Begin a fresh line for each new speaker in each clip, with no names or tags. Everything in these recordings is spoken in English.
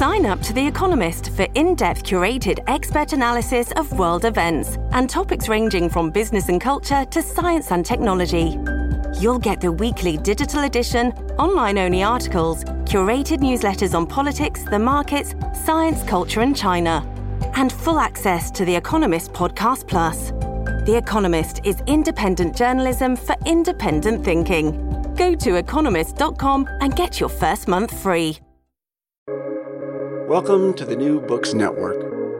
Sign up to The Economist for in-depth curated expert analysis of world events and topics ranging from business and culture to science and technology. You'll get the weekly digital edition, online-only articles, curated newsletters on politics, the markets, science, culture and China, and full access to The Economist Podcast Plus. The Economist is independent journalism for independent thinking. Go to economist.com and get your first month free.
Welcome to the New Books Network.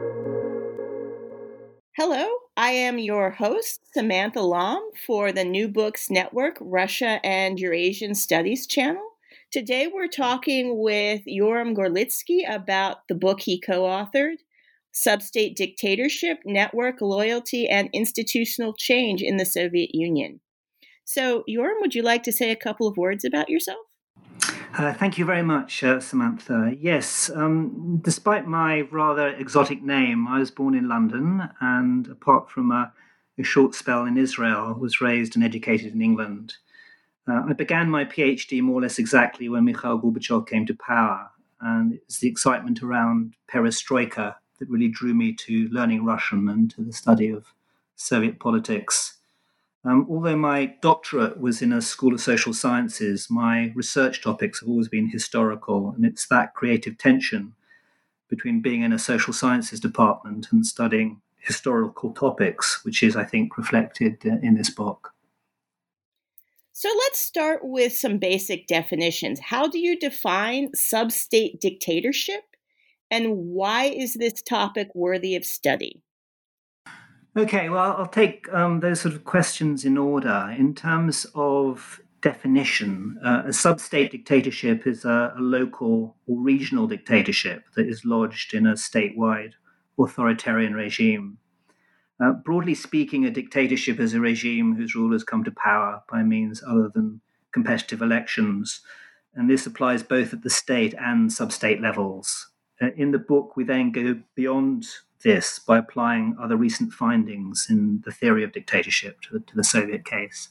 Hello, I am your host, Samantha Lam, for the New Books Network, Russia and Eurasian Studies channel. Today we're talking with Yoram Gorlitsky about the book he co-authored, Substate Dictatorship, Network, Loyalty, and Institutional Change in the Soviet Union. So, Yoram, would you like to say a couple of words about yourself?
Thank you very much, Samantha. Yes, despite my rather exotic name, I was born in London and, apart from a short spell in Israel, was raised and educated in England. I began my PhD more or less exactly when Mikhail Gorbachev came to power, and it's the excitement around perestroika that really drew me to learning Russian and to the study of Soviet politics. Although my doctorate was in a School of Social Sciences, my research topics have always been historical, and it's that creative tension between being in a social sciences department and studying historical topics, which is, I think, reflected in this book.
So let's start with some basic definitions. How do you define sub-state dictatorship, and why is this topic worthy of study?
Okay, well, I'll take those sort of questions in order. In terms of definition, a sub-state dictatorship is a local or regional dictatorship that is lodged in a statewide authoritarian regime. Broadly speaking, a dictatorship is a regime whose rulers come to power by means other than competitive elections, and this applies both at the state and sub-state levels. In the book, we then go beyond this by applying other recent findings in the theory of dictatorship to the Soviet case.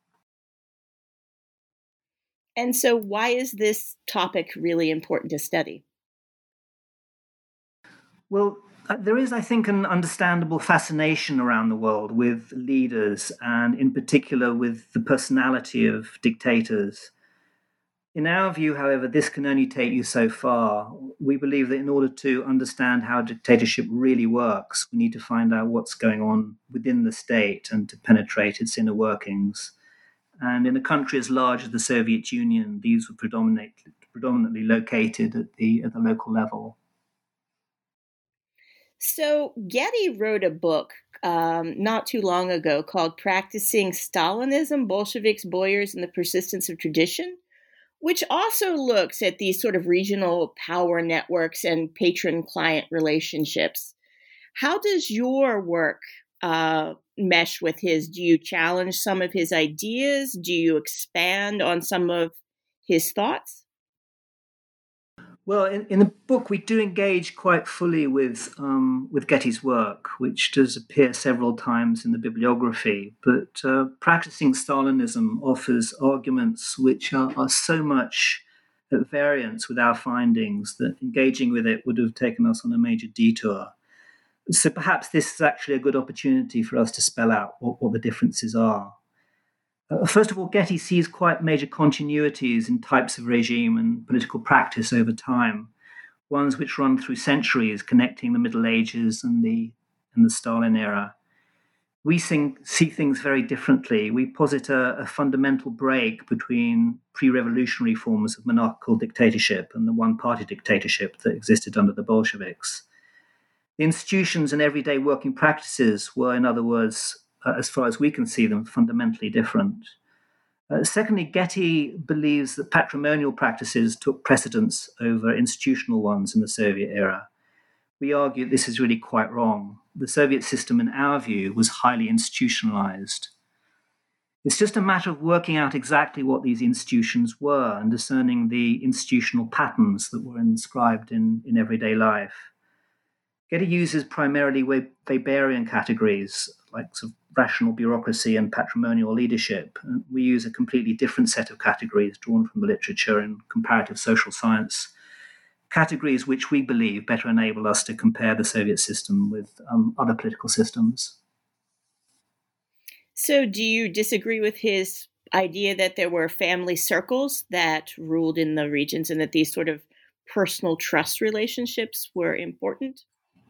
And so why is this topic really important to study?
Well, there is, I think, an understandable fascination around the world with leaders and in particular with the personality of dictators. In our view, however, this can only take you so far. We believe that in order to understand how dictatorship really works, we need to find out what's going on within the state and to penetrate its inner workings. And in a country as large as the Soviet Union, these were predominantly located at the local level.
So Getty wrote a book not too long ago called Practicing Stalinism, Bolsheviks, Boyars, and the Persistence of Tradition, which also looks at these sort of regional power networks and patron-client relationships. How does your work mesh with his? Do you challenge some of his ideas? Do you expand on some of his thoughts?
Well, in the book, we do engage quite fully with Getty's work, which does appear several times in the bibliography. But Practicing Stalinism offers arguments which are so much at variance with our findings that engaging with it would have taken us on a major detour. So perhaps this is actually a good opportunity for us to spell out what the differences are. First of all, Getty sees quite major continuities in types of regime and political practice over time, ones which run through centuries, connecting the Middle Ages and the Stalin era. We see things very differently. We posit a fundamental break between pre-revolutionary forms of monarchical dictatorship and the one-party dictatorship that existed under the Bolsheviks. The institutions and everyday working practices were, in other words, as far as we can see them, fundamentally different. Secondly, Getty believes that patrimonial practices took precedence over institutional ones in the Soviet era. We argue this is really quite wrong. The Soviet system, in our view, was highly institutionalized. It's just a matter of working out exactly what these institutions were and discerning the institutional patterns that were inscribed in everyday life. Getty uses primarily Weberian categories like sort of rational bureaucracy and patrimonial leadership. We use a completely different set of categories drawn from the literature in comparative social science. categories which we believe better enable us to compare the Soviet system with other political systems.
So, do you disagree with his idea that there were family circles that ruled in the regions and that these sort of personal trust relationships were important?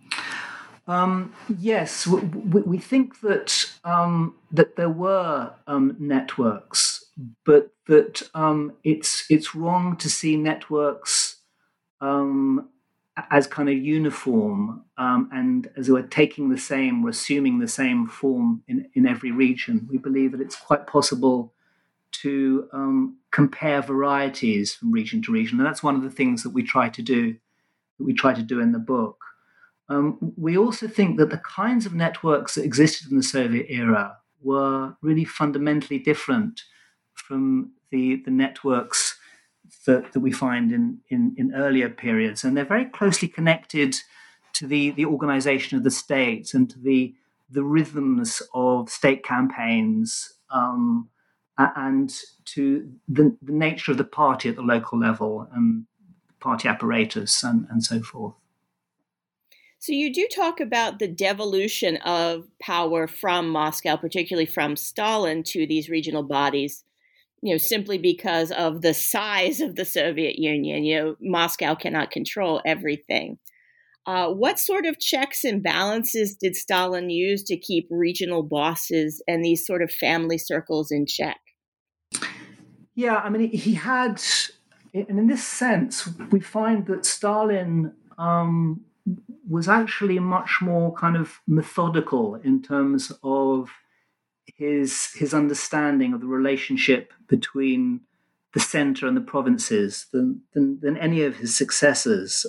Yes, we think that that there were networks, but that it's wrong to see networks um, as kind of uniform and as we're taking the same, we're assuming the same form in every region. We believe that it's quite possible to compare varieties from region to region, and that's one of the things that we try to do. That we try to do in the book. We also think that the kinds of networks that existed in the Soviet era were really fundamentally different from the networks that we find in earlier periods. And they're very closely connected to the organization of the state and to the rhythms of state campaigns and to the nature of the party at the local level and party apparatus and so forth.
So, you do talk about the devolution of power from Moscow, particularly from Stalin, to these regional bodies, simply because of the size of the Soviet Union. Moscow cannot control everything. What sort of checks and balances did Stalin use to keep regional bosses and these sort of family circles in check?
Yeah, I mean, he had, and in this sense, we find that Stalin was actually much more kind of methodical in terms of his understanding of the relationship between the center and the provinces than any of his successors.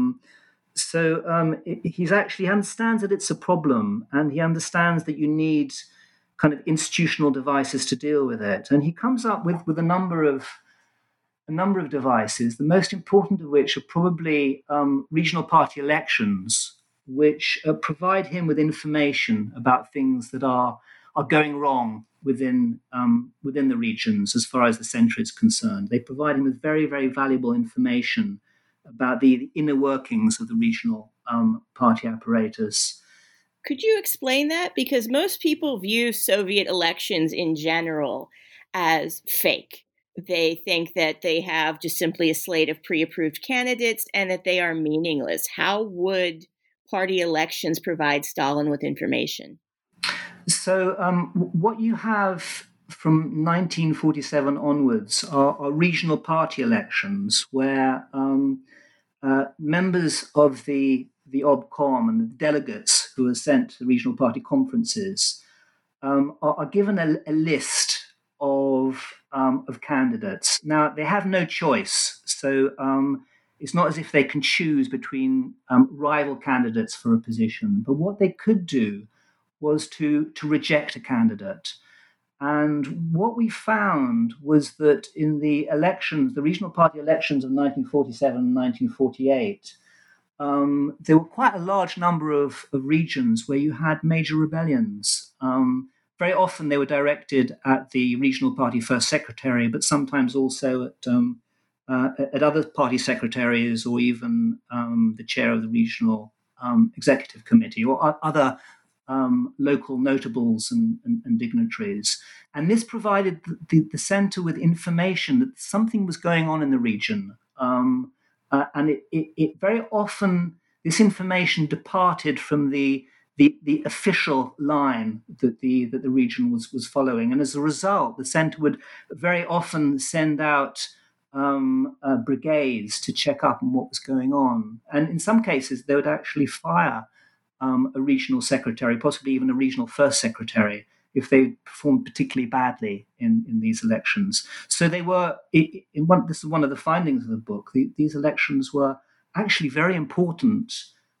He understands that it's a problem, and he understands that you need kind of institutional devices to deal with it. And he comes up with a number of devices, the most important of which are probably regional party elections, which provide him with information about things that are going wrong within the regions as far as the centre is concerned. They provide him with very, very valuable information about the inner workings of the regional party apparatus.
Could you explain that? Because most people view Soviet elections in general as fake. They think that they have just simply a slate of pre-approved candidates and that they are meaningless. How would party elections provide Stalin with information?
So what you have from 1947 onwards are regional party elections where members of the obcom and the delegates who are sent to the regional party conferences are given a list of candidates. Now, they have no choice. So it's not as if they can choose between rival candidates for a position. But what they could do was to reject a candidate. And what we found was that in the elections, the regional party elections of 1947 and 1948, there were quite a large number of regions where you had major rebellions. Very often they were directed at the regional party first secretary, but sometimes also at other party secretaries or even the chair of the regional executive committee or other local notables and dignitaries. And this provided the center with information that something was going on in the region. And it very often, this information departed from the official line that the region was following. And as a result, the center would very often send out brigades to check up on what was going on. And in some cases, they would actually fire a regional secretary, possibly even a regional first secretary, if they performed particularly badly in these elections. So they were, this is one of the findings of the book, these elections were actually very important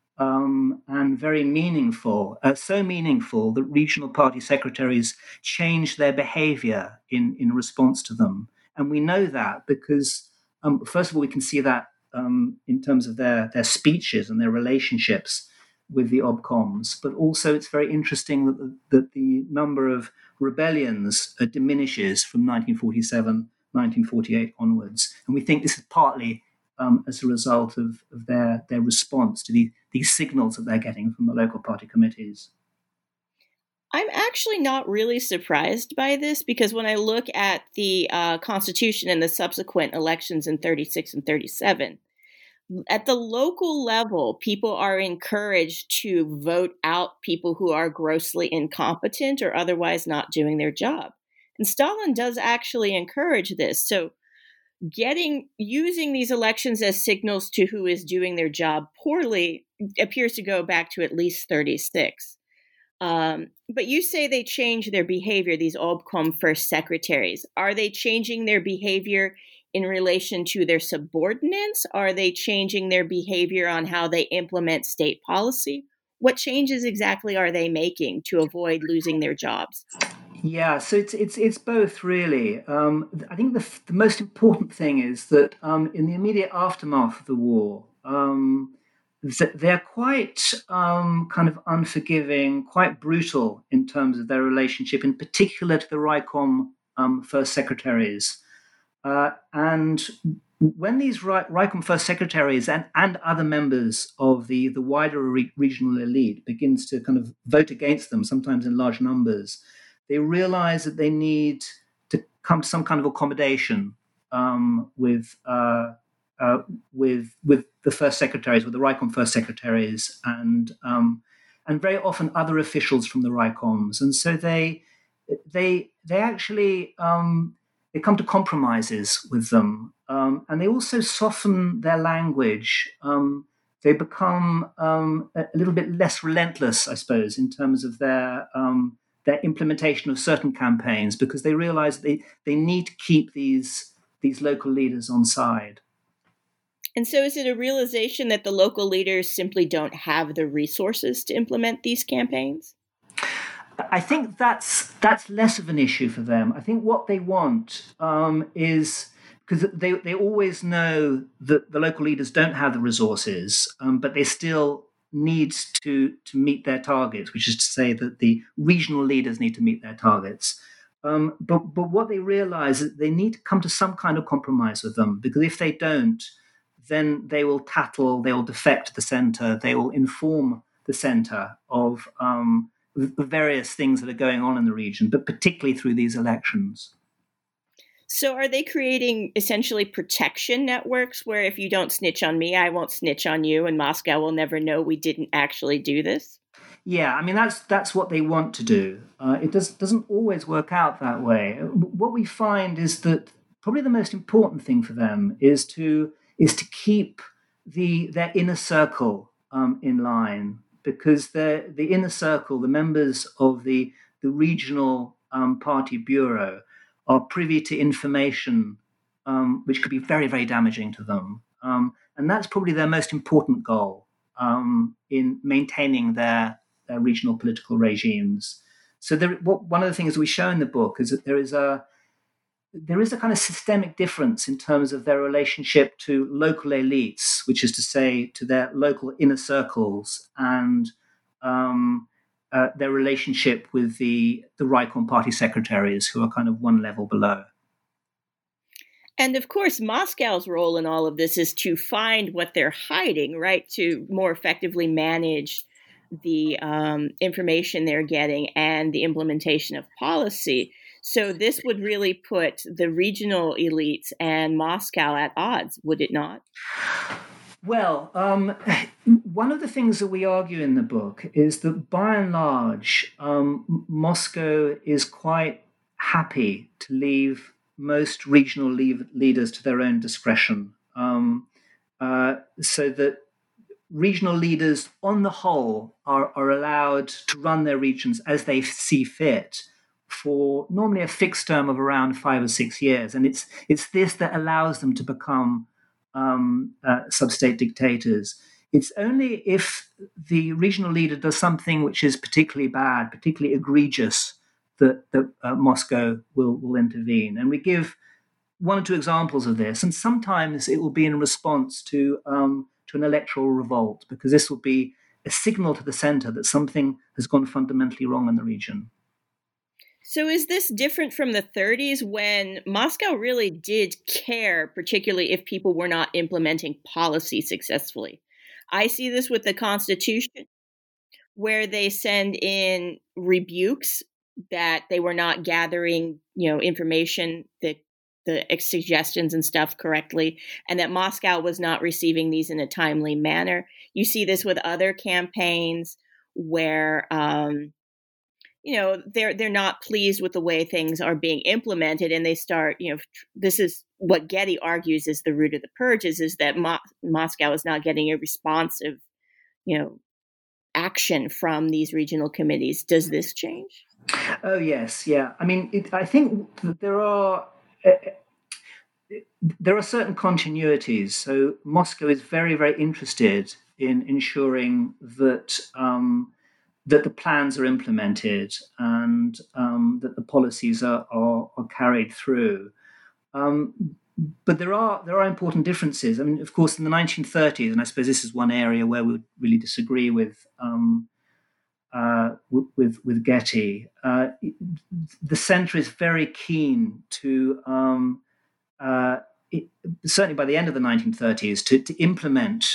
and very meaningful, so meaningful that regional party secretaries changed their behavior in response to them. And we know that because, first of all, we can see that in terms of their speeches and their relationships with the obcoms, but also it's very interesting that the number of rebellions diminishes from 1947, 1948 onwards. And we think this is partly as a result of their response to these signals that they're getting from the local party committees.
I'm actually not really surprised by this because when I look at the Constitution and the subsequent elections in 36 and 37, at the local level, people are encouraged to vote out people who are grossly incompetent or otherwise not doing their job. And Stalin does actually encourage this. So using these elections as signals to who is doing their job poorly appears to go back to at least 36. But you say they change their behavior, these Obkom first secretaries. Are they changing their behavior in relation to their subordinates? Are they changing their behavior on how they implement state policy? What changes exactly are they making to avoid losing their jobs?
Yeah, so it's both really. I think the most important thing is that in the immediate aftermath of the war, they're quite kind of unforgiving, quite brutal in terms of their relationship, in particular to the Raikom first secretaries. And when these Raikom first secretaries and other members of the wider regional elite begins to kind of vote against them, sometimes in large numbers, they realize that they need to come to some kind of accommodation with the first secretaries, with the Raikom first secretaries, and very often other officials from the Raikoms, and so they actually they come to compromises with them, and they also soften their language. They become a little bit less relentless, I suppose, in terms of their implementation of certain campaigns, because they realize they need to keep these local leaders on side.
And so is it a realization that the local leaders simply don't have the resources to implement these campaigns?
I think that's less of an issue for them. I think what they want is, because they always know that the local leaders don't have the resources, but they still need to meet their targets, which is to say that the regional leaders need to meet their targets. But what they realize is they need to come to some kind of compromise with them, because if they don't, then they will tattle, they will defect to the center, they will inform the center of the various things that are going on in the region, but particularly through these elections.
So are they creating essentially protection networks where if you don't snitch on me, I won't snitch on you, and Moscow will never know we didn't actually do this?
Yeah, I mean, that's what they want to do. It doesn't always work out that way. What we find is that probably the most important thing for them is to keep their inner circle in line, because the inner circle, the members of the regional party bureau, are privy to information which could be very, very damaging to them. And that's probably their most important goal in maintaining their regional political regimes. So one of the things we show in the book is that there is a kind of systemic difference in terms of their relationship to local elites, which is to say to their local inner circles, and their relationship with the Raikom party secretaries, who are kind of one level below.
And of course, Moscow's role in all of this is to find what they're hiding, right? To more effectively manage the information they're getting and the implementation of policy. So this would really put the regional elites and Moscow at odds, would it not?
Well, one of the things that we argue in the book is that by and large, Moscow is quite happy to leave most regional leaders to their own discretion, so that regional leaders on the whole are allowed to run their regions as they see fit for normally a fixed term of around 5 or 6 years. And it's this that allows them to become sub-state dictators. It's only if the regional leader does something which is particularly bad, particularly egregious, that Moscow will intervene. And we give one or two examples of this. And sometimes it will be in response to an electoral revolt, because this will be a signal to the center that something has gone fundamentally wrong in the region.
So is this different from the 30s when Moscow really did care, particularly if people were not implementing policy successfully? I see this with the Constitution, where they send in rebukes that they were not gathering, information, the suggestions and stuff correctly, and that Moscow was not receiving these in a timely manner. You see this with other campaigns where they're not pleased with the way things are being implemented, and they start, this is what Getty argues is the root of the purges, is that Moscow is not getting a responsive, action from these regional committees. Does this change?
Oh yes, yeah. I mean, I think that there are certain continuities. So Moscow is very, very interested in ensuring that that the plans are implemented and that the policies are carried through. But there are important differences. I mean, of course, in the 1930s, and I suppose this is one area where we would really disagree with Getty. The centre is very keen to, certainly by the end of the 1930s, to implement,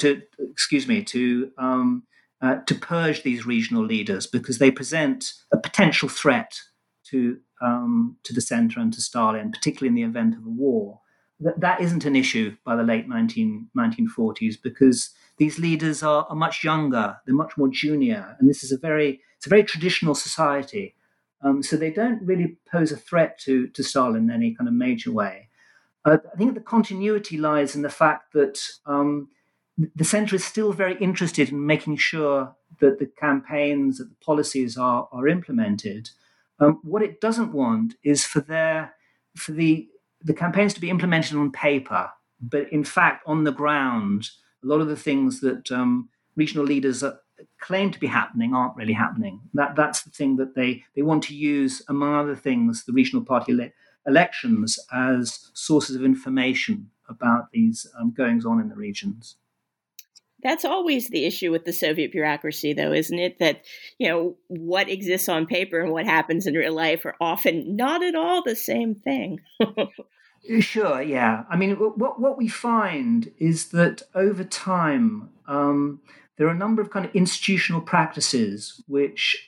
to purge these regional leaders because they present a potential threat to the centre and to Stalin, particularly in the event of a war. That isn't an issue by the late 1940s because these leaders are much younger, they're much more junior, and this is a very traditional society. So they don't really pose a threat to Stalin in any kind of major way. I think the continuity lies in the fact that the centre is still very interested in making sure that the campaigns, that the policies are implemented. What it doesn't want is for the campaigns to be implemented on paper, but in fact on the ground, a lot of the things that regional leaders claim to be happening aren't really happening. That's the thing that they want to use, among other things, the regional party elections as sources of information about these goings on in the regions.
That's always the issue with the Soviet bureaucracy, though, isn't it? That, what exists on paper and what happens in real life are often not at all the same thing.
Sure, yeah. I mean, what we find is that over time, there are a number of kind of institutional practices which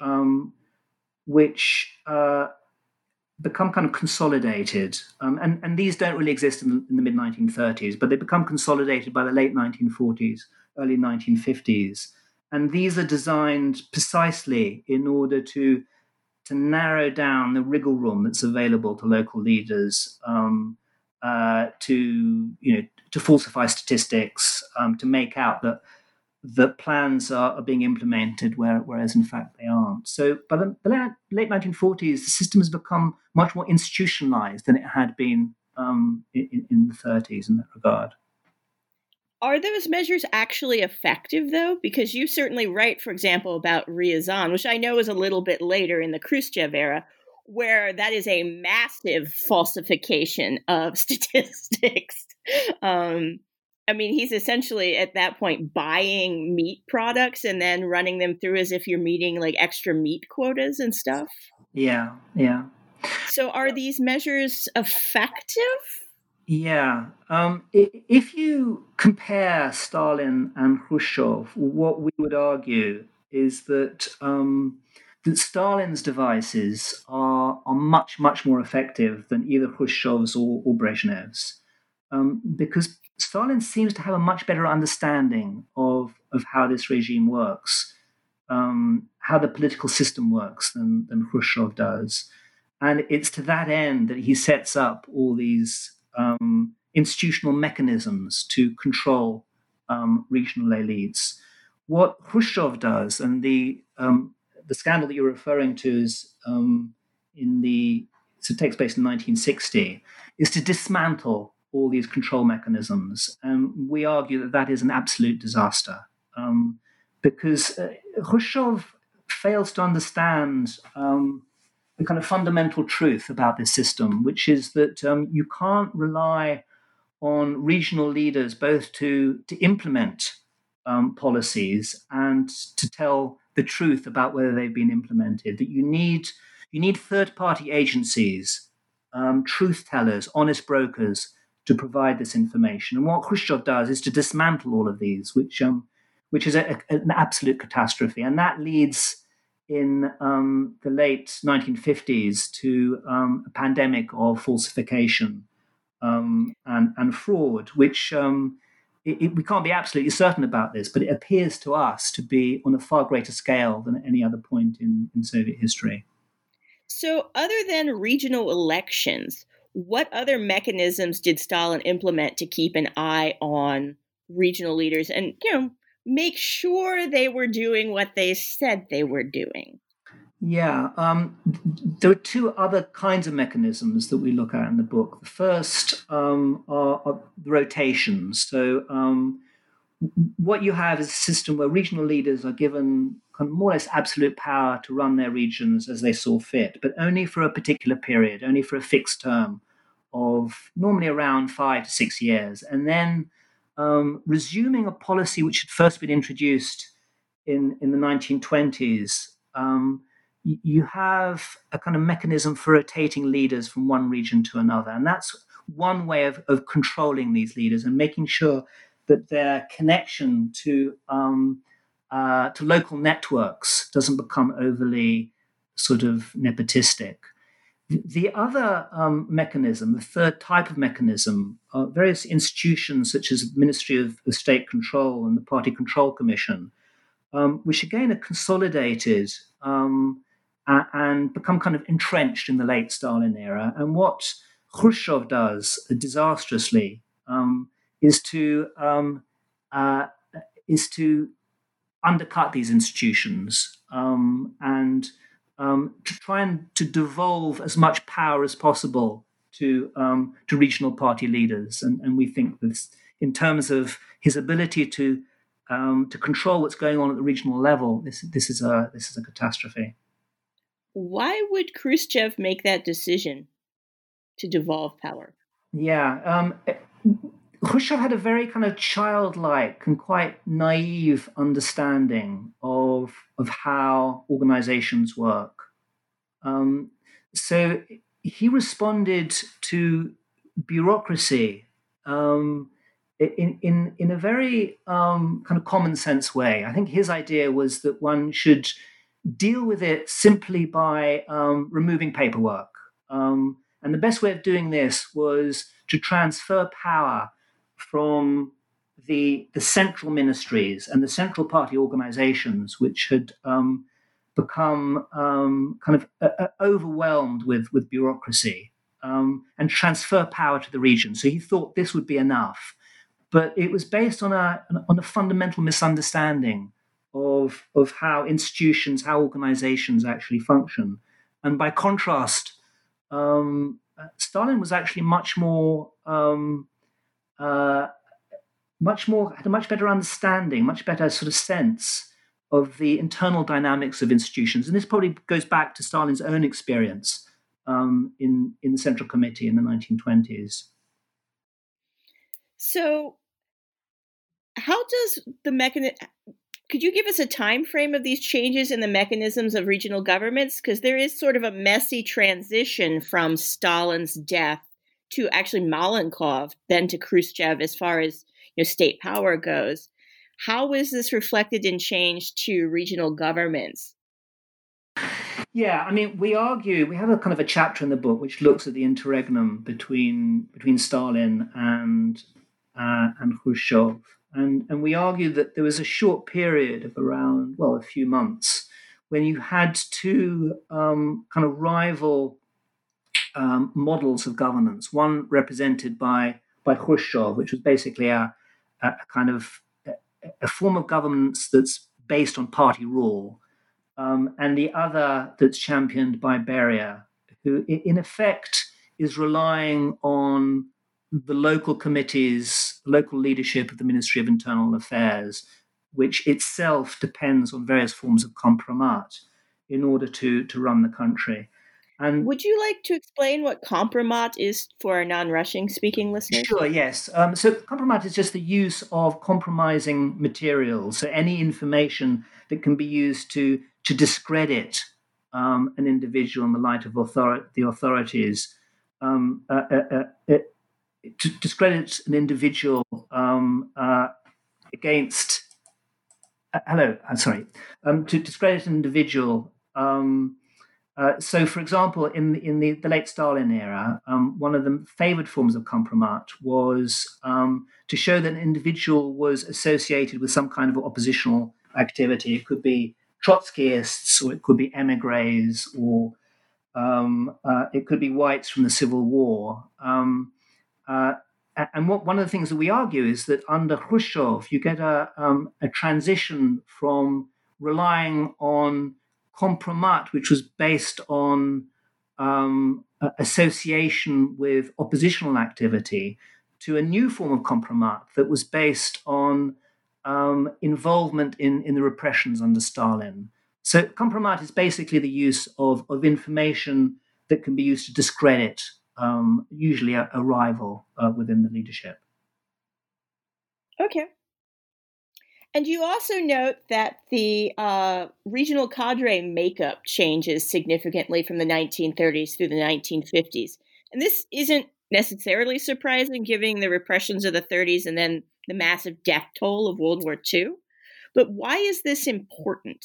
become kind of consolidated. And these don't really exist in the mid-1930s, but they become consolidated by the late 1940s, early 1950s. And these are designed precisely in order to narrow down the wriggle room that's available to local leaders, to falsify statistics, to make out that the plans are being implemented, whereas in fact they aren't. So by the late 1940s, the system has become much more institutionalized than it had been in the 30s in that regard.
Are those measures actually effective, though? Because you certainly write, for example, about Ryazan, which I know is a little bit later in the Khrushchev era, where that is a massive falsification of statistics. I mean, he's essentially at that point buying meat products and then running them through as if you're meeting like extra meat quotas and stuff.
Yeah.
So are these measures effective?
Yeah. If you compare Stalin and Khrushchev, what we would argue is that Stalin's devices are much, much more effective than either Khrushchev's or Brezhnev's, because Stalin seems to have a much better understanding of how this regime works, how the political system works than Khrushchev does. And it's to that end that he sets up all these institutional mechanisms to control regional elites. What Khrushchev does, and the scandal that you're referring to is it takes place in 1960, is to dismantle all these control mechanisms. And we argue that that is an absolute disaster because Khrushchev fails to understand the kind of fundamental truth about this system, which is that you can't rely on regional leaders both to implement policies and to tell the truth about whether they've been implemented. That you need You need third-party agencies, truth tellers, honest brokers to provide this information. And what Khrushchev does is to dismantle all of these, which is an absolute catastrophe. And that leads in the late 1950s to a pandemic of falsification and fraud, which we can't be absolutely certain about this, but it appears to us to be on a far greater scale than at any other point in Soviet history.
So, other than regional elections, what other mechanisms did Stalin implement to keep an eye on regional leaders and, make sure they were doing what they said they were doing?
Yeah, there are two other kinds of mechanisms that we look at in the book. The first are the rotations. So what you have is a system where regional leaders are given kind of more or less absolute power to run their regions as they saw fit, but only for a particular period, only for a fixed term of normally around 5 to 6 years. And then resuming a policy which had first been introduced in the 1920s, you have a kind of mechanism for rotating leaders from one region to another. And that's one way of controlling these leaders and making sure that their connection to local networks doesn't become overly sort of nepotistic. The other mechanism, the third type of mechanism, are various institutions such as the Ministry of State Control and the Party Control Commission, which again are consolidated and become kind of entrenched in the late Stalin era. And what Khrushchev does disastrously is to undercut these institutions and to try and to devolve as much power as possible to regional party leaders. And we think this, in terms of his ability to control what's going on at the regional level, this is a catastrophe.
Why would Khrushchev make that decision to devolve power?
Yeah, Khrushchev had a very kind of childlike and quite naive understanding of how organizations work. So he responded to bureaucracy in a very kind of common sense way. I think his idea was that one should deal with it simply by removing paperwork. And the best way of doing this was to transfer power from the central ministries and the central party organizations, which had become kind of overwhelmed with bureaucracy, and transfer power to the region. So he thought this would be enough. But it was based on a fundamental misunderstanding of how institutions, how organizations actually function. And by contrast, Stalin was actually had a much better understanding, much better sort of sense of the internal dynamics of institutions. And this probably goes back to Stalin's own experience in the Central Committee in the 1920s.
So how does could you give us a time frame of these changes in the mechanisms of regional governments? Because there is sort of a messy transition from Stalin's death to actually Malenkov, then to Khrushchev, as far as state power goes. How is this reflected in change to regional governments?
Yeah, I mean, we have a kind of a chapter in the book which looks at the interregnum between Stalin and Khrushchev. And we argue that there was a short period of around, a few months when you had two kind of rival models of governance. One represented by Khrushchev, which was basically a kind of a form of governance that's based on party rule, and the other that's championed by Beria, who in effect is relying on the local committees, local leadership of the Ministry of Internal Affairs, which itself depends on various forms of compromat in order to run the country. And
would you like to explain what compromat is for our non-Russian speaking listeners?
Sure, yes. So compromat is just the use of compromising materials, so any information that can be used to discredit an individual in the light of the authorities, to discredit an individual against. To discredit an individual. So, for example, in the late Stalin era, one of the favored forms of compromat was to show that an individual was associated with some kind of oppositional activity. It could be Trotskyists, or it could be emigres, or it could be whites from the Civil War. And one of the things that we argue is that under Khrushchev, you get a transition from relying on compromat, which was based on association with oppositional activity, to a new form of compromat that was based on involvement in the repressions under Stalin. So compromat is basically the use of information that can be used to discredit usually a rival within the leadership.
Okay. And you also note that the regional cadre makeup changes significantly from the 1930s through the 1950s. And this isn't necessarily surprising, given the repressions of the 30s and then the massive death toll of World War II. But why is this important?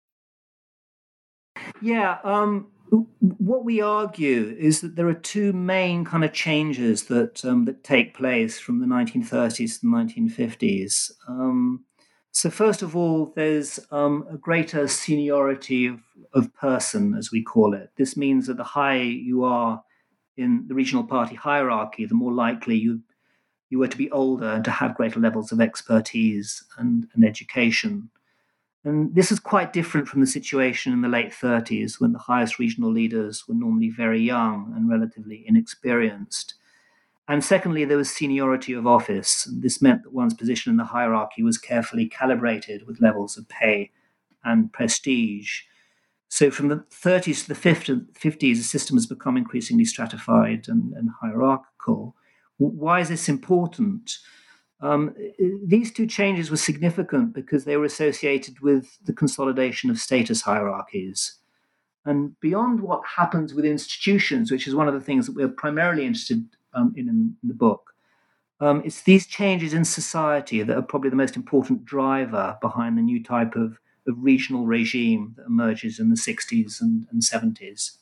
Yeah, what we argue is that there are two main kind of changes that take place from the 1930s to the 1950s. So first of all, there's a greater seniority of person, as we call it. This means that the higher you are in the regional party hierarchy, the more likely you were to be older and to have greater levels of expertise and education. And this is quite different from the situation in the late 30s, when the highest regional leaders were normally very young and relatively inexperienced. And secondly, there was seniority of office. This meant that one's position in the hierarchy was carefully calibrated with levels of pay and prestige. So from the 30s to the 50s, the system has become increasingly stratified and hierarchical. Why is this important? These two changes were significant because they were associated with the consolidation of status hierarchies. And beyond what happens with institutions, which is one of the things that we're primarily interested in the book, it's these changes in society that are probably the most important driver behind the new type of regional regime that emerges in the 60s and 70s.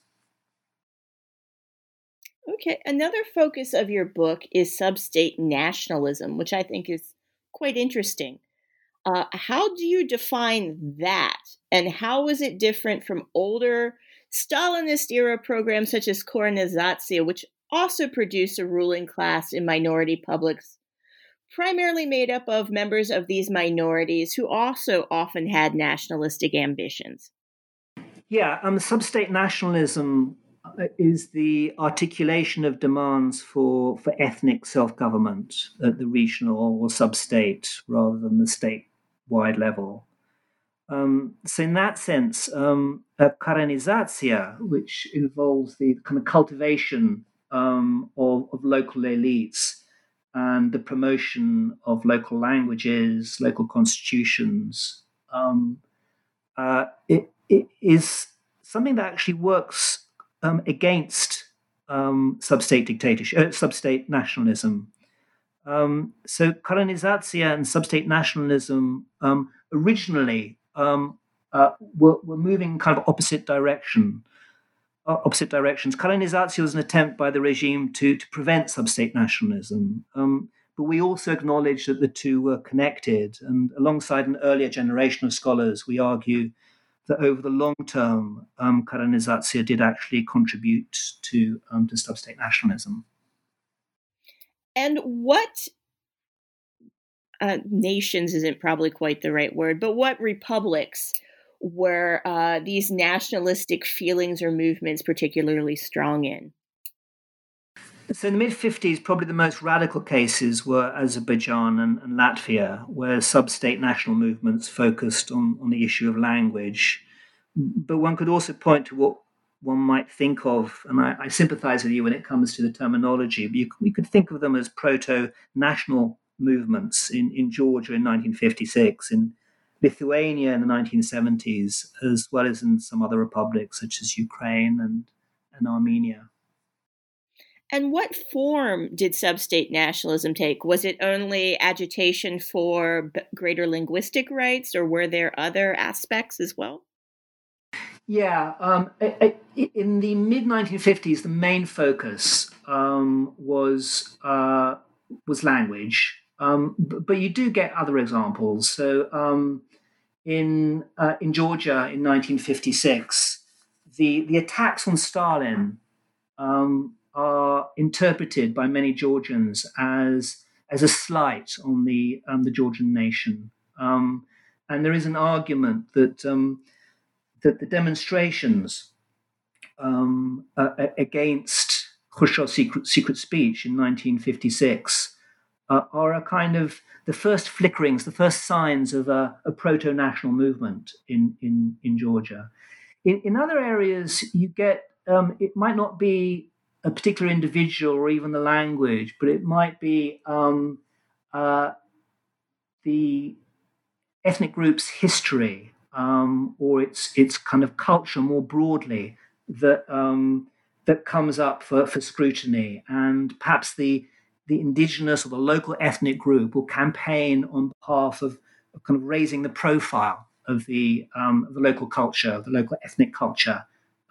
Okay, another focus of your book is sub-state nationalism, which I think is quite interesting. How do you define that? And how is it different from older Stalinist-era programs such as Korenizatsiya, which also produce a ruling class in minority publics, primarily made up of members of these minorities who also often had nationalistic ambitions?
Yeah, sub-state nationalism is the articulation of demands for ethnic self-government at the regional or sub-state rather than the state-wide level. So in that sense, Korenizatsiya, which involves the kind of cultivation of local elites and the promotion of local languages, local constitutions, it is something that actually works against sub-state dictatorship, sub-state nationalism. So Korenizatsiya and sub-state nationalism originally were moving kind of opposite directions. Korenizatsiya was an attempt by the regime to prevent sub-state nationalism, but we also acknowledge that the two were connected. And alongside an earlier generation of scholars, we argue that over the long term, Korenizatsiya did actually contribute to sub-state nationalism.
And what nations isn't probably quite the right word, but what republics were these nationalistic feelings or movements particularly strong in?
So in the mid-50s, probably the most radical cases were Azerbaijan and Latvia, where sub-state national movements focused on the issue of language. But one could also point to what one might think of, and I sympathize with you when it comes to the terminology, but we could think of them as proto-national movements in Georgia in 1956, in Lithuania in the 1970s, as well as in some other republics such as Ukraine and Armenia.
And what form did substate nationalism take? Was it only agitation for greater linguistic rights, or were there other aspects as well?
Yeah, in the mid 1950s, the main focus was language, but you do get other examples. So in Georgia in 1956, the attacks on Stalin are interpreted by many Georgians as a slight on the Georgian nation, and there is an argument that that the demonstrations against Khrushchev's secret speech in 1956 are a kind of the first flickerings, the first signs of a proto-national movement in Georgia. In other areas, you get it might not be a particular individual or even the language, but it might be the ethnic group's history or its kind of culture more broadly that comes up for scrutiny, and perhaps the indigenous or the local ethnic group will campaign on behalf of kind of raising the profile of the local culture, the local ethnic culture,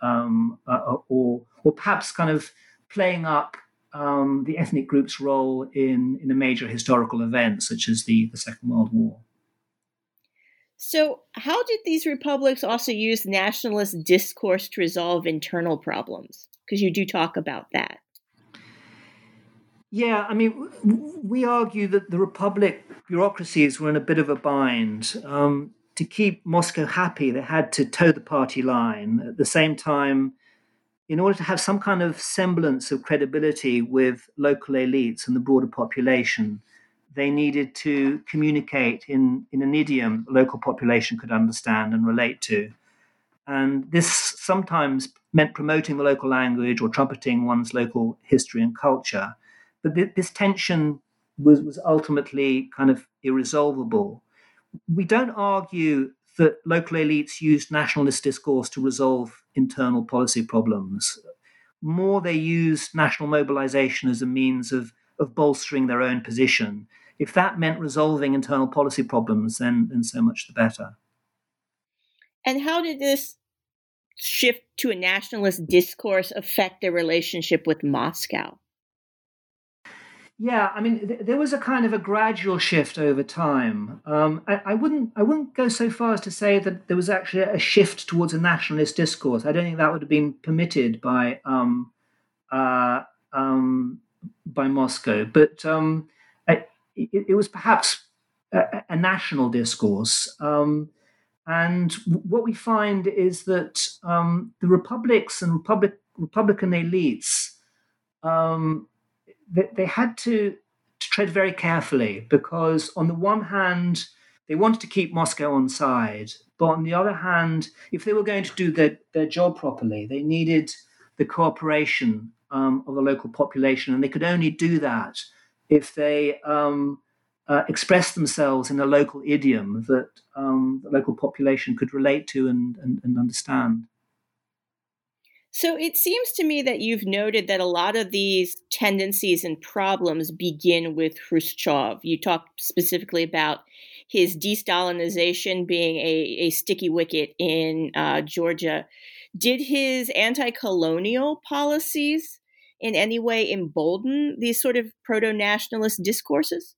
or perhaps kind of playing up the ethnic group's role in a major historical event such as the Second World War.
So, how did these republics also use nationalist discourse to resolve internal problems? Because you do talk about that.
Yeah, I mean, we argue that the republic bureaucracies were in a bit of a bind. To keep Moscow happy, they had to toe the party line. At the same time, in order to have some kind of semblance of credibility with local elites and the broader population, they needed to communicate in an idiom the local population could understand and relate to. And this sometimes meant promoting the local language or trumpeting one's local history and culture. But this tension was ultimately kind of irresolvable. We don't argue that local elites used nationalist discourse to resolve internal policy problems. More, they used national mobilization as a means of bolstering their own position. If that meant resolving internal policy problems, then so much the better.
And how did this shift to a nationalist discourse affect their relationship with Moscow?
Yeah, I mean, there was a kind of a gradual shift over time. I wouldn't go so far as to say that there was actually a shift towards a nationalist discourse. I don't think that would have been permitted by Moscow, but it was perhaps a national discourse. And what we find is that the republics and Republican elites, they had to tread very carefully, because on the one hand, they wanted to keep Moscow on side, but on the other hand, if they were going to do their job properly, they needed the cooperation of the local population, and they could only do that if they expressed themselves in a local idiom that the local population could relate to and understand.
So it seems to me that you've noted that a lot of these tendencies and problems begin with Khrushchev. You talked specifically about his de-Stalinization being a sticky wicket in Georgia. Did his anti-colonial policies in any way embolden these sort of proto-nationalist discourses?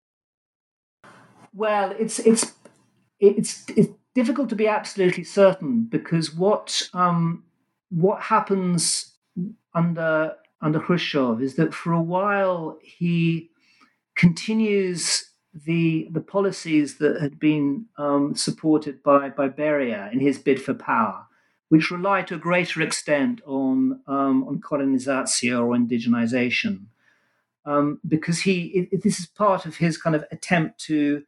Well, it's difficult to be absolutely certain, because what happens under Khrushchev is that for a while he continues the policies that had been supported by Beria in his bid for power, which rely to a greater extent on colonization or indigenization, because this is part of his kind of attempt to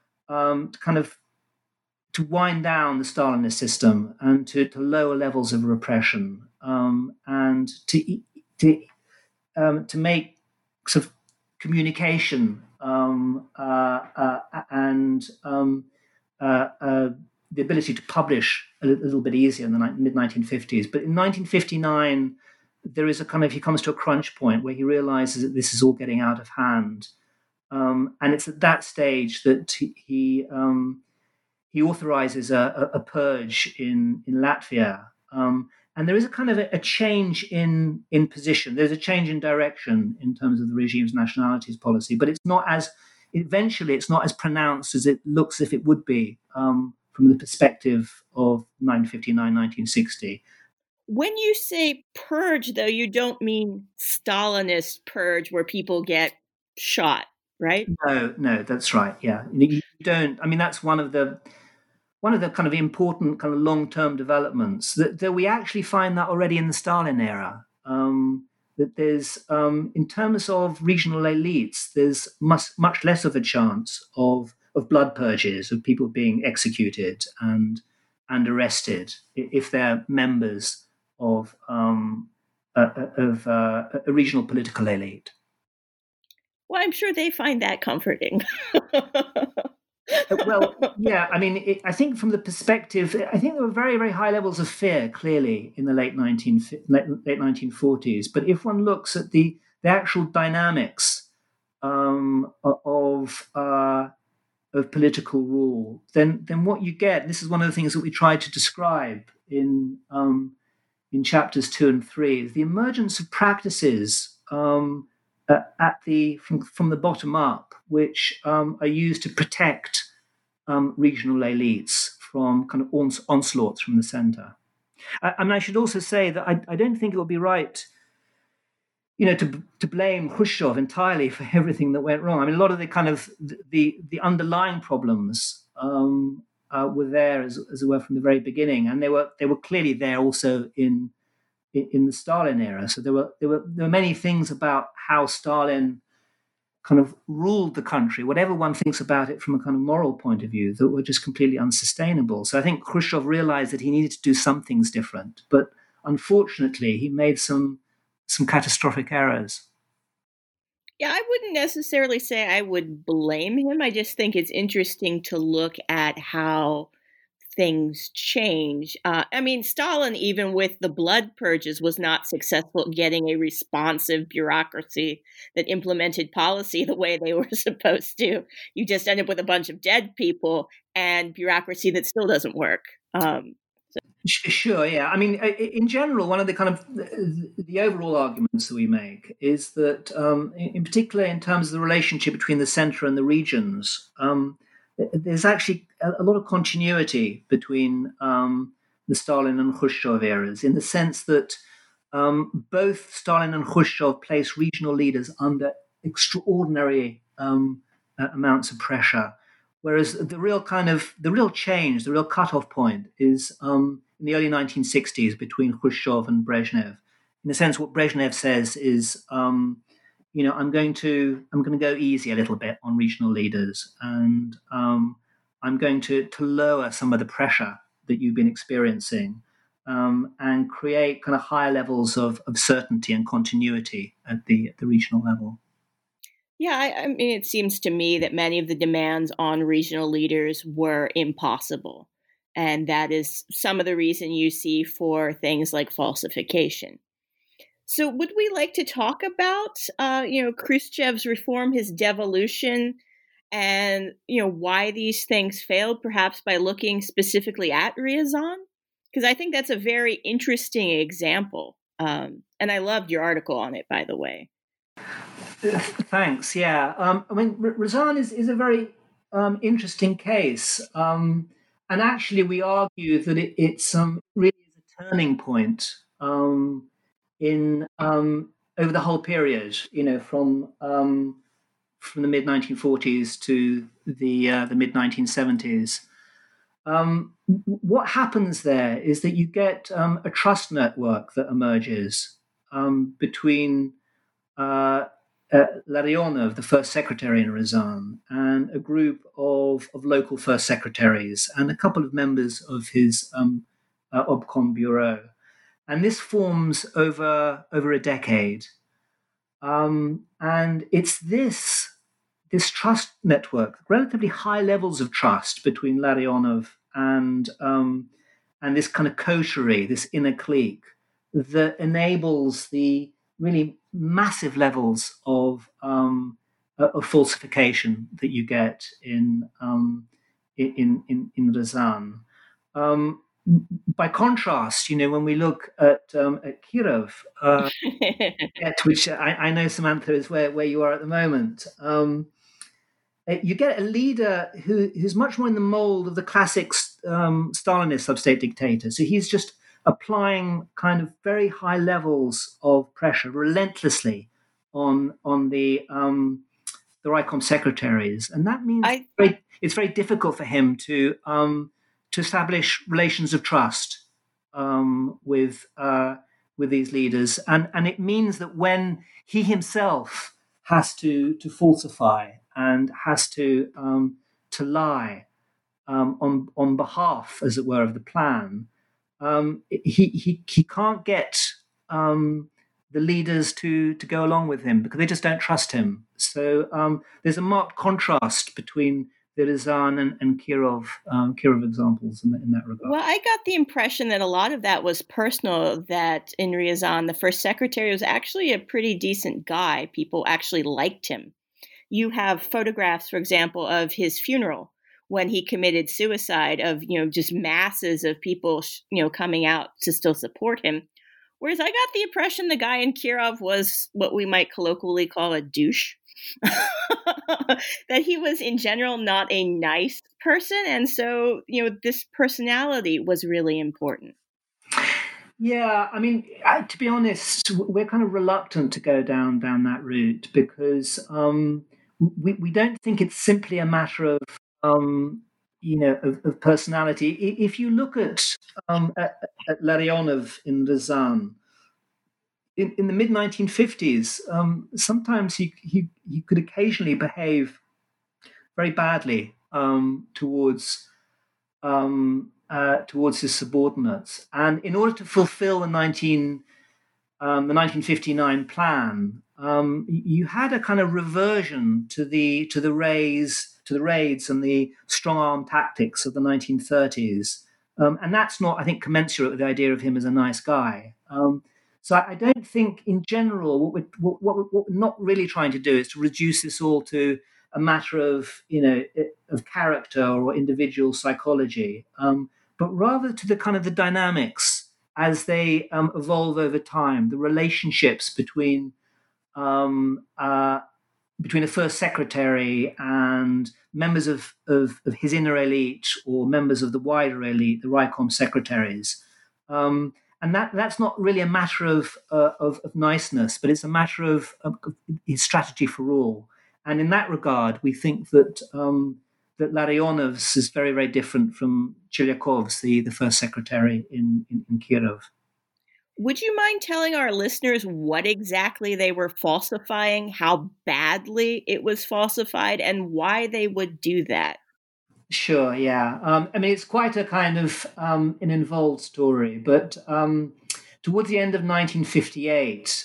wind down the Stalinist system and to lower levels of repression, and to make sort of communication and the ability to publish a little bit easier in the mid-1950s. But in 1959, there is he comes to a crunch point where he realizes that this is all getting out of hand. And it's at that stage that he authorizes a purge in Latvia. And there is a change in position. There's a change in direction in terms of the regime's nationalities policy, but it's not as pronounced as it looks if it would be from the perspective of 1959, 1960.
When you say purge, though, you don't mean Stalinist purge where people get shot, right?
No, that's right. Yeah, you don't. I mean, that's one of the kind of important kind of long-term developments that we actually find that already in the Stalin era. That there's, in terms of regional elites, there's much less of a chance of blood purges, of people being executed and arrested if they're members of a regional political elite.
Well, I'm sure they find that comforting.
Well, yeah. I mean, I think from the perspective, I think there were very, very high levels of fear, clearly, in the late 1940s. But if one looks at the actual dynamics of political rule, then what you get, this is one of the things that we tried to describe in chapters 2 and 3, is the emergence of practices from the bottom up, which are used to protect regional elites from kind of onslaughts from the center. I mean, I should also say that I don't think it would be right, to blame Khrushchev entirely for everything that went wrong. I mean, a lot of the kind of the underlying problems were there as it were from the very beginning, and they were clearly there also in the Stalin era. So there were many things about how Stalin kind of ruled the country, whatever one thinks about it from a kind of moral point of view, that were just completely unsustainable. So I think Khrushchev realized that he needed to do some things different, but unfortunately he made some catastrophic errors.
Yeah, I wouldn't necessarily say I would blame him. I just think it's interesting to look at how things change. I mean, Stalin, even with the blood purges, was not successful at getting a responsive bureaucracy that implemented policy the way they were supposed to. You just end up with a bunch of dead people and bureaucracy that still doesn't work.
Sure, yeah. I mean, in general, one of the kind of the overall arguments that we make is that, in particular, in terms of the relationship between the center and the regions, there's actually a lot of continuity between the Stalin and Khrushchev eras, in the sense that both Stalin and Khrushchev placed regional leaders under extraordinary amounts of pressure, whereas the real change, the real cutoff point is in the early 1960s between Khrushchev and Brezhnev. In a sense, what Brezhnev says is, I'm going to go easy a little bit on regional leaders, and I'm going to lower some of the pressure that you've been experiencing, and create kind of higher levels of certainty and continuity at the regional level.
Yeah, I mean, it seems to me that many of the demands on regional leaders were impossible. And that is some of the reason you see for things like falsification. So would we like to talk about, Khrushchev's reform, his devolution, and, why these things failed, perhaps by looking specifically at Ryazan? Because I think that's a very interesting example. And I loved your article on it, by the way.
Thanks. Yeah. I mean, Ryazan is a very interesting case. And actually, we argue that it's really is a turning point in over the whole period, from the mid 1940s to the mid 1970s. What happens there is that you get a trust network that emerges between Larionov, the first secretary in Ryazan, and a group of local first secretaries and a couple of members of his Obkom bureau. And this forms over a decade. And it's this this trust network, relatively high levels of trust between Larionov and this kind of coterie, this inner clique, that enables the really massive levels of falsification that you get in Razan. By contrast, when we look at Kirov, which I know, Samantha, is where you are at the moment. You get a leader who's much more in the mold of the classic Stalinist sub-state dictator. So he's just applying kind of very high levels of pressure relentlessly on the Raikom secretaries, and that means it's very difficult for him to establish relations of trust with these leaders, and it means that when he himself has to falsify and has to lie on behalf, as it were, of the plan, he can't get the leaders to go along with him because they just don't trust him. So there's a marked contrast between the Ryazan and Kirov examples in that regard.
Well, I got the impression that a lot of that was personal, that in Ryazan, the first secretary was actually a pretty decent guy. People actually liked him. You have photographs, for example, of his funeral when he committed suicide, of, just masses of people, coming out to still support him. Whereas I got the impression the guy in Kirov was what we might colloquially call a douche. That he was in general not a nice person. And so, this personality was really important.
Yeah, I mean, to be honest, we're kind of reluctant to go down that route because we don't think it's simply a matter of of personality. If you look at Larionov in Ryazan, in the mid 1950s, sometimes he could occasionally behave very badly towards his subordinates, and in order to fulfill the 1959 plan, you had a kind of reversion to the raids and the strong arm tactics of the 1930s, and that's not, I think, commensurate with the idea of him as a nice guy. So I don't think, in general, what we're not really trying to do is to reduce this all to a matter of of character or individual psychology, but rather to the kind of the dynamics as they evolve over time, the relationships between the first secretary and members of his inner elite or members of the wider elite, the Raikom secretaries. And that's not really a matter of niceness, but it's a matter of his strategy for all. And in that regard, we think that that Larionov's is very, very different from Chilyakov's, the first secretary in Kirov.
Would you mind telling our listeners what exactly they were falsifying, how badly it was falsified, and why they would do that?
Sure, yeah. I mean, it's quite a kind of an involved story, but towards the end of 1958,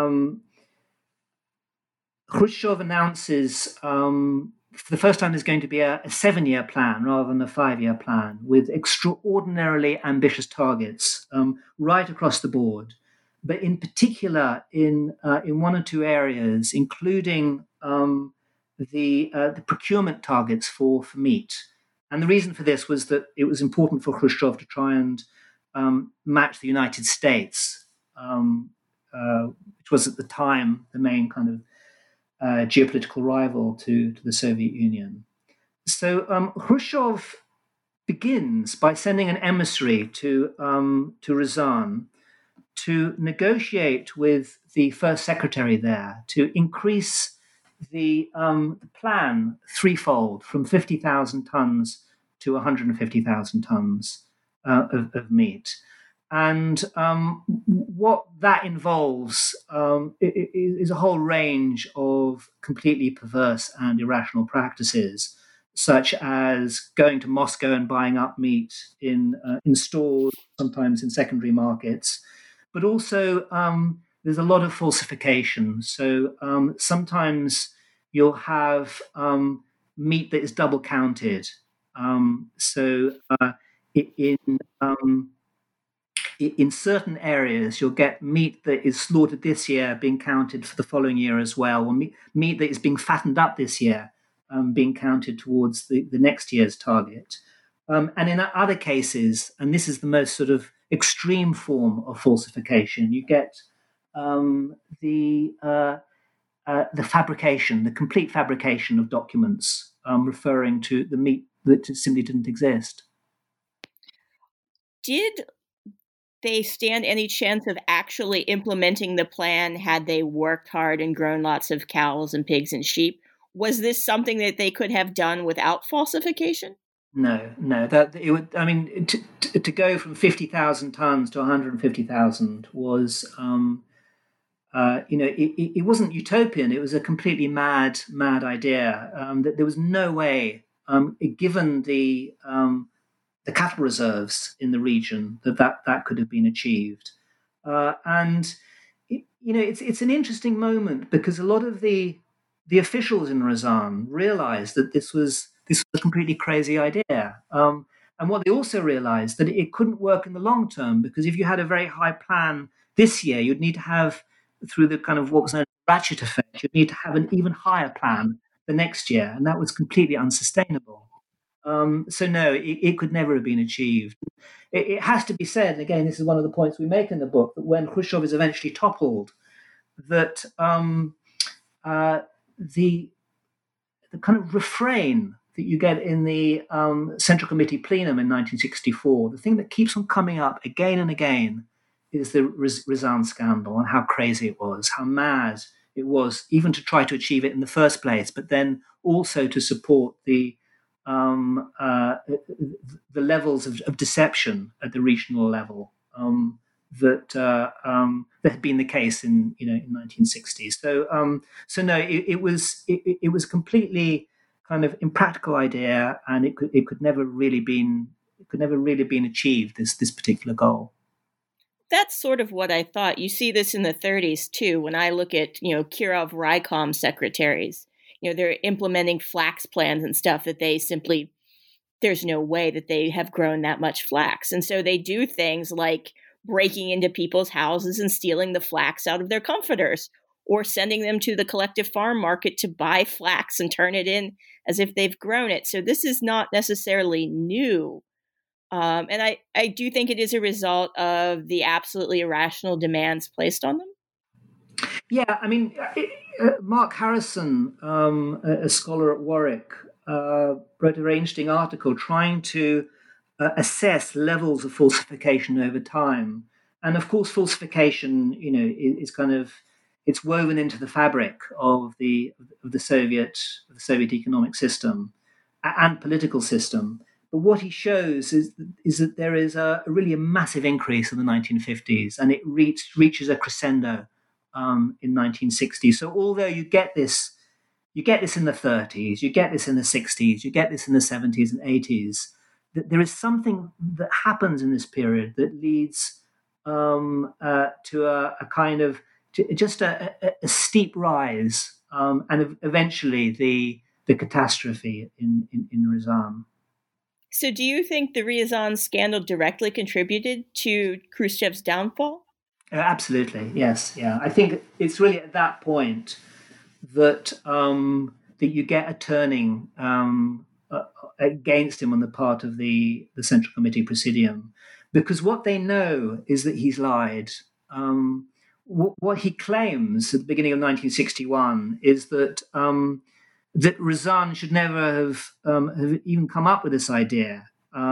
Khrushchev announces for the first time there's going to be a 7-year plan rather than a 5-year plan with extraordinarily ambitious targets right across the board, but in particular in one or two areas, including the procurement targets for meat. And the reason for this was that it was important for Khrushchev to try and match the United States, which was at the time the main kind of geopolitical rival to the Soviet Union. So Khrushchev begins by sending an emissary to Ryazan to negotiate with the first secretary there to increase the plan threefold, from 50,000 tons to 150,000 tons of meat. And what that involves is a whole range of completely perverse and irrational practices, such as going to Moscow and buying up meat in stores, sometimes in secondary markets. But also there's a lot of falsification. So sometimes, you'll have meat that is double counted. So in in certain areas, you'll get meat that is slaughtered this year being counted for the following year as well, or meat that is being fattened up this year being counted towards the next year's target. And in other cases, and this is the most sort of extreme form of falsification, you get the fabrication, the complete fabrication of documents referring to the meat that simply didn't exist.
Did they stand any chance of actually implementing the plan had they worked hard and grown lots of cows and pigs and sheep? Was this something that they could have done without falsification?
No. That it would. I mean, to go from 50,000 tons to 150,000 was, it wasn't utopian. It was a completely mad idea. That there was no way, given the cattle reserves in the region, that could have been achieved. It's an interesting moment because a lot of the officials in Razan realized that this was a completely crazy idea. And what they also realized that it couldn't work in the long term, because if you had a very high plan this year, you'd need to have, through the kind of what was known as ratchet effect, you'd need to have an even higher plan the next year, and that was completely unsustainable. So no, it could never have been achieved. It has to be said, and again, this is one of the points we make in the book, that when Khrushchev is eventually toppled, that the kind of refrain that you get in the Central Committee plenum in 1964, the thing that keeps on coming up again and again, is the Razan scandal and how crazy it was, how mad it was, even to try to achieve it in the first place, but then also to support the levels of deception at the regional level that had been the case in 1960s. So no, it was a completely kind of impractical idea, and it could never really been achieved, this particular goal.
That's sort of what I thought. You see this in the 30s too. When I look at Kirov Raikom secretaries, they're implementing flax plans and stuff that they simply, there's no way that they have grown that much flax. And so they do things like breaking into people's houses and stealing the flax out of their comforters, or sending them to the collective farm market to buy flax and turn it in as if they've grown it. So this is not necessarily new. And I do think it is a result of the absolutely irrational demands placed on them.
Yeah, I mean, Mark Harrison, a scholar at Warwick, wrote a very interesting article trying to assess levels of falsification over time. And of course, falsification, is kind of, it's woven into the fabric of the Soviet economic system and political system. But what he shows is that there is really a massive increase in the 1950s, and it reaches a crescendo in 1960. So although you get this in the 30s, you get this in the 60s, you get this in the 70s and 80s, that there is something that happens in this period that leads to a kind of just a steep rise, and eventually the catastrophe in Razan.
So do you think the Ryazan scandal directly contributed to Khrushchev's downfall?
Absolutely, yes. Yeah, I think it's really at that point that that you get a turning against him on the part of the Central Committee Presidium, because what they know is that he's lied. What he claims at the beginning of 1961 is that that Razan should never have even come up with this idea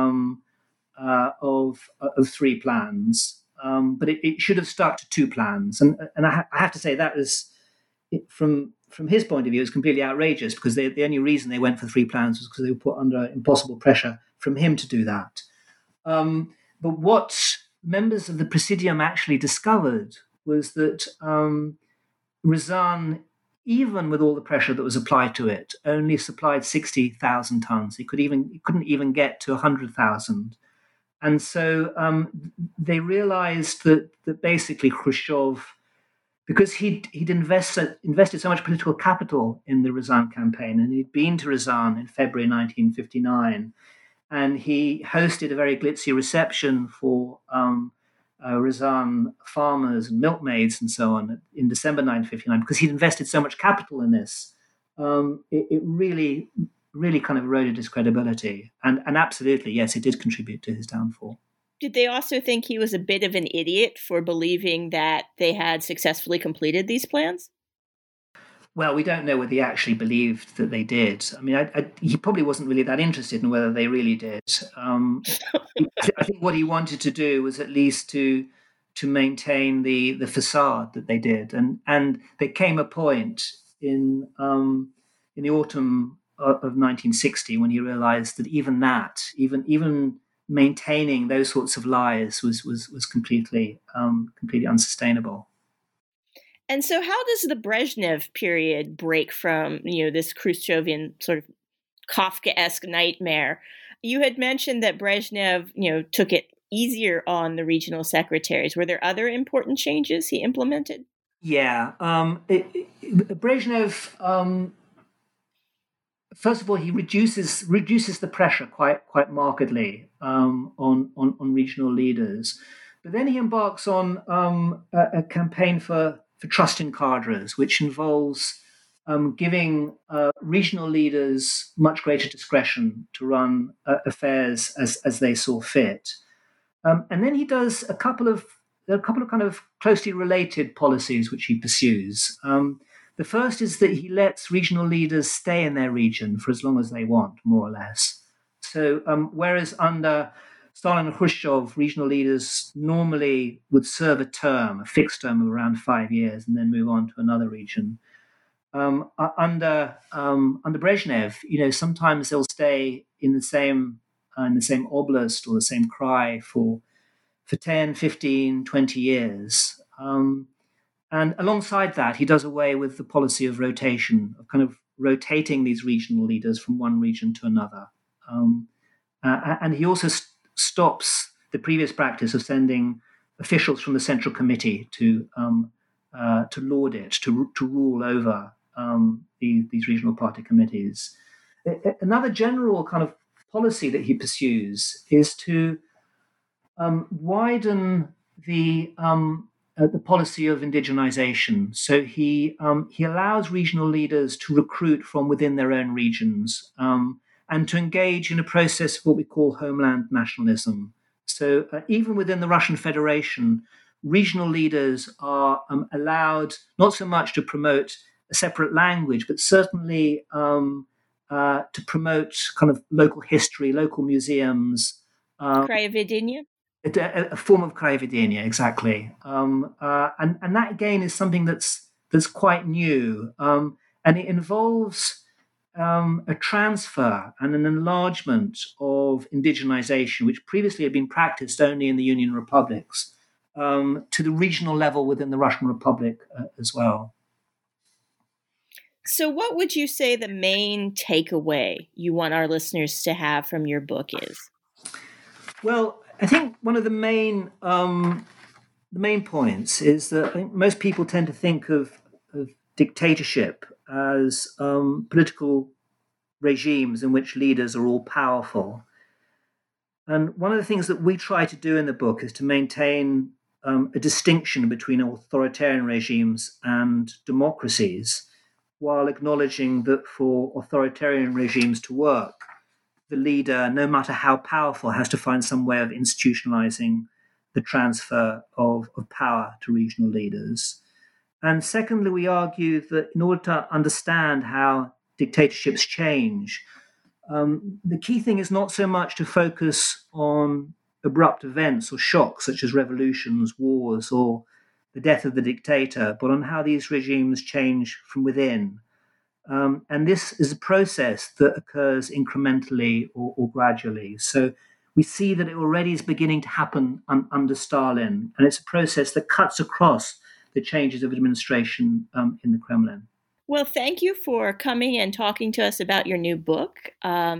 of three plans, but it should have stuck to two plans. And I have to say that was, from his point of view, it was completely outrageous, because the only reason they went for three plans was because they were put under impossible pressure from him to do that. But what members of the Presidium actually discovered was that Razan, even with all the pressure that was applied to it, only supplied 60,000 tons. He couldn't even get to 100,000. And so they realized that basically Khrushchev because he'd invested so much political capital in the Razan campaign, and he'd been to Razan in February 1959, and he hosted a very glitzy reception for Razan farmers and milkmaids and so on in December 1959, because he'd invested so much capital in this. It really, really kind of eroded his credibility. And absolutely, yes, it did contribute to his downfall.
Did they also think he was a bit of an idiot for believing that they had successfully completed these plans?
Well, we don't know whether he actually believed that they did. I mean, he probably wasn't really that interested in whether they really did. I think what he wanted to do was at least to maintain the facade that they did, and there came a point in the autumn of 1960 when he realized that even maintaining those sorts of lies was completely unsustainable.
And so how does the Brezhnev period break from, this Khrushchevian sort of Kafkaesque nightmare? You had mentioned that Brezhnev, took it easier on the regional secretaries. Were there other important changes he implemented?
Yeah. Brezhnev, first of all, he reduces the pressure quite markedly on regional leaders. But then he embarks on a campaign for trust in cadres, which involves giving regional leaders much greater discretion to run affairs as they saw fit. And then he does a couple of kind of closely related policies which he pursues. The first is that he lets regional leaders stay in their region for as long as they want, more or less. So whereas under Stalin and Khrushchev, regional leaders normally would serve a fixed term of around 5 years, and then move on to another region. Under Brezhnev, sometimes they'll stay in the same oblast or the same krai for 10, 15, 20 years. And alongside that, he does away with the policy of rotation, of kind of rotating these regional leaders from one region to another. And he also stops the previous practice of sending officials from the Central Committee to lord it, to rule over these regional party committees. Another general kind of policy that he pursues is to widen the policy of indigenization. So he allows regional leaders to recruit from within their own regions and to engage in a process of what we call homeland nationalism. So even within the Russian Federation, regional leaders are allowed not so much to promote a separate language, but certainly to promote kind of local history, local museums.
Krayovedenia?
A form of krayovedenia, exactly. And that, again, is something that's quite new. And it involves a transfer and an enlargement of indigenization, which previously had been practiced only in the Union republics, to the regional level within the Russian Republic as well.
So what would you say the main takeaway you want our listeners to have from your book is?
Well, I think one of the main points is that I think most people tend to think of dictatorship as political regimes in which leaders are all powerful. And one of the things that we try to do in the book is to maintain a distinction between authoritarian regimes and democracies, while acknowledging that for authoritarian regimes to work, the leader, no matter how powerful, has to find some way of institutionalizing the transfer of power to regional leaders. And secondly, we argue that in order to understand how dictatorships change, the key thing is not so much to focus on abrupt events or shocks such as revolutions, wars, or the death of the dictator, but on how these regimes change from within. And this is a process that occurs incrementally or gradually. So we see that it already is beginning to happen under Stalin, and it's a process that cuts across the changes of administration in the Kremlin.
Well, thank you for coming and talking to us about your new book. Are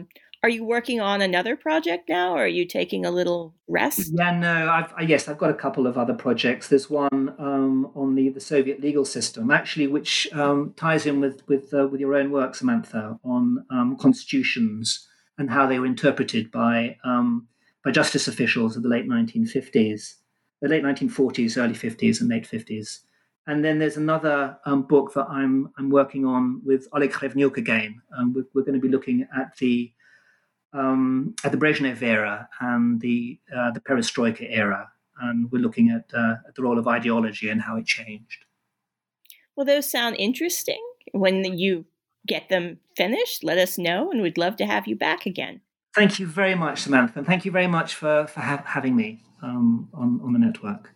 Are you working on another project now, or are you taking a little rest?
Yeah, no, I've got a couple of other projects. There's one on the Soviet legal system, actually, which ties in with your own work, Samantha, on constitutions and how they were interpreted by justice officials of the late 1950s, the late 1940s, early 50s, and late 50s. And then there's another book that I'm working on with Oleg Khrevnyuk again. We're going to be looking at the Brezhnev era and the Perestroika era, and we're looking at the role of ideology and how it changed.
Well, those sound interesting. When you get them finished, let us know, and we'd love to have you back again.
Thank you very much, Samantha, and thank you very much for having me on the network.